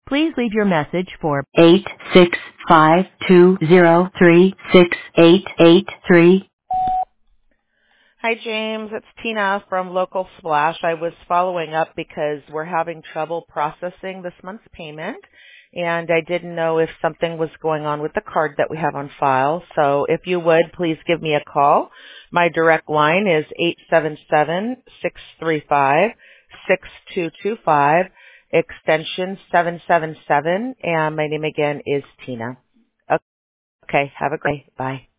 Please leave your message for 865-203-6883. Hi, James. It's Tina from Local Splash. I was following up because we're having trouble processing this month's payment, and I didn't know if something was going on with the card that we have on file. So if you would, please give me a call. My direct line is 877-635-6225, extension 777, and my name again is Tina. Okay, have a great day. Bye.